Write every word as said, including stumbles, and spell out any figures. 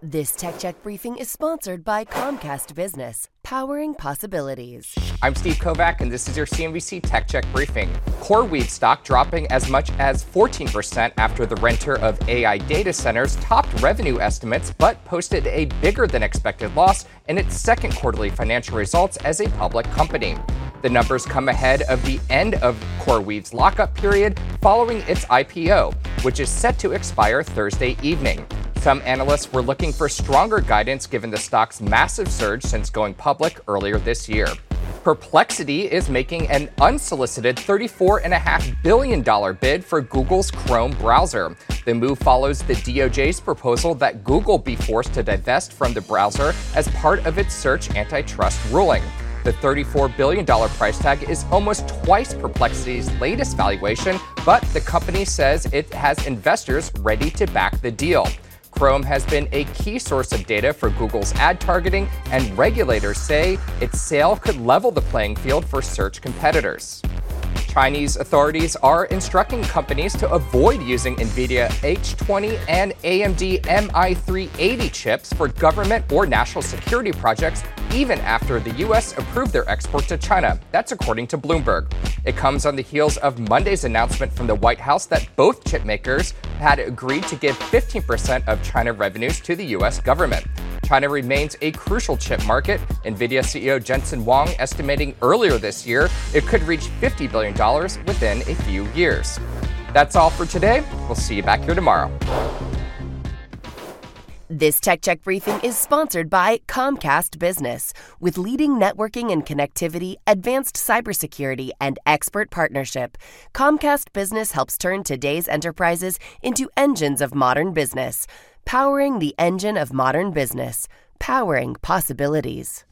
This Tech Check briefing is sponsored by Comcast Business, powering possibilities. I'm Steve Kovac, and this is your C N B C Tech Check briefing. CoreWeave stock dropping as much as fourteen percent after the renter of A I data centers topped revenue estimates but posted a bigger than expected loss in its second quarterly financial results as a public company. The numbers come ahead of the end of CoreWeave's lockup period following its I P O, which is set to expire Thursday evening. Some analysts were looking for stronger guidance given the stock's massive surge since going public earlier this year. Perplexity is making an unsolicited thirty-four point five billion dollars bid for Google's Chrome browser. The move follows the D O J's proposal that Google be forced to divest from the browser as part of its search antitrust ruling. The thirty-four billion dollars price tag is almost twice Perplexity's latest valuation, but the company says it has investors ready to back the deal. Chrome has been a key source of data for Google's ad targeting, and regulators say its sale could level the playing field for search competitors. Chinese authorities are instructing companies to avoid using NVIDIA H twenty and A M D M I three eighty chips for government or national security projects, even after the U S approved their export to China. That's according to Bloomberg. It comes on the heels of Monday's announcement from the White House that both chip makers had agreed to give fifteen percent of China revenues to the U S government. China remains a crucial chip market. NVIDIA C E O Jensen Huang estimating earlier this year it could reach fifty billion dollars within a few years. That's all for today. We'll see you back here tomorrow. This Tech Check briefing is sponsored by Comcast Business. With leading networking and connectivity, advanced cybersecurity, and expert partnership, Comcast Business helps turn today's enterprises into engines of modern business. Powering the engine of modern business. Powering possibilities.